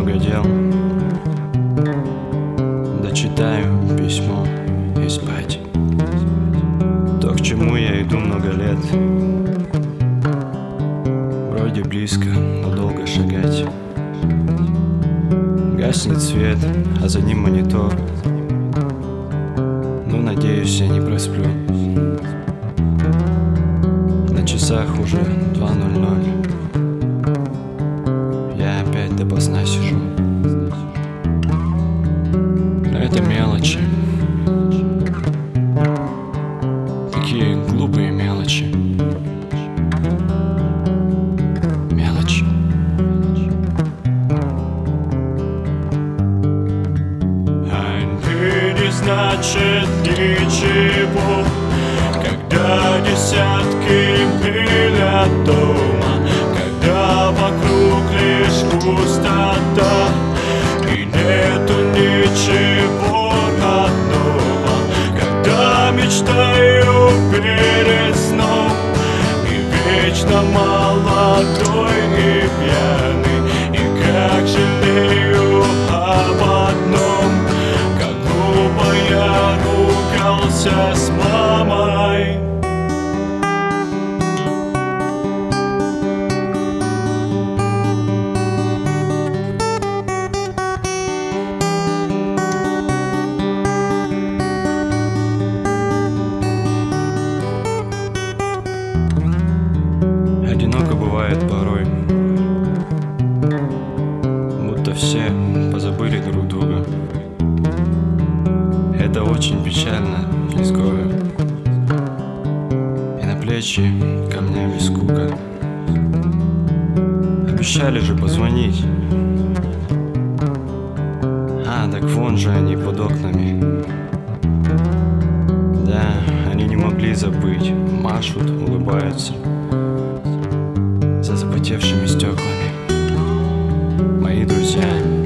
много дел. Дочитаю письмо и спать. То, к чему я иду много лет. Вроде близко, но долго шагать. Гаснет свет, а за ним монитор. Ну, надеюсь, я не просплю. На часах уже 2:00. Я опять допоздна сижу. Но это мелочи. Такие глупые мелочи. Мелочи. Не значит ничего, когда десятки миль от дома, когда вокруг лишь пустота и нету ничего родного, когда мечтаю перед сном и вечно молодой и пьяный, и как жалею об одном, я ругался с мамой. Одиноко бывает порой, будто все позабыли друг друга. Это очень печально, изгоя, и на плечи камнями скука. Обещали же позвонить. Так вон же они под окнами. Да, они не могли забыть. Машут, улыбаются за запотевшими стеклами. Мои друзья.